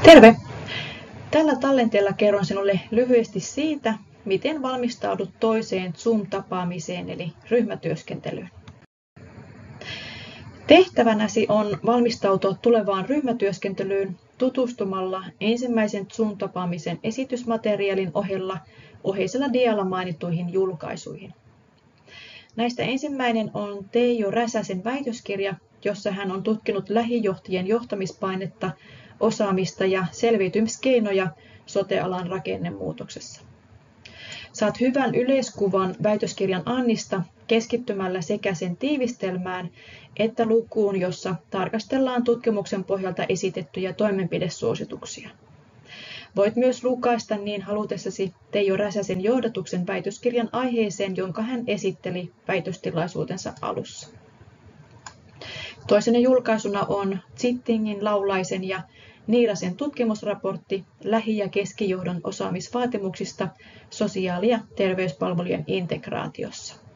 Terve! Tällä tallenteella kerron sinulle lyhyesti siitä, miten valmistaudut toiseen Zoom-tapaamiseen eli ryhmätyöskentelyyn. Tehtävänäsi on valmistautua tulevaan ryhmätyöskentelyyn tutustumalla ensimmäisen Zoom-tapaamisen esitysmateriaalin ohella oheisella dialla mainittuihin julkaisuihin. Näistä ensimmäinen on Teijo Räsäsen väitöskirja, jossa hän on tutkinut lähijohtajien johtamispainetta, osaamista ja selviytymiskeinoja sote-alan rakennemuutoksessa. Saat hyvän yleiskuvan väitöskirjan annista keskittymällä sekä sen tiivistelmään että lukuun, jossa tarkastellaan tutkimuksen pohjalta esitettyjä toimenpidesuosituksia. Voit myös lukaista niin halutessasi Teijo Räsäsen johdatuksen väitöskirjan aiheeseen, jonka hän esitteli väitöstilaisuutensa alussa. Toisena julkaisuna on Zittingin, Laulaisen ja Niirasen tutkimusraportti lähi- ja keskijohdon osaamisvaatimuksista sosiaali- ja terveyspalvelujen integraatiossa.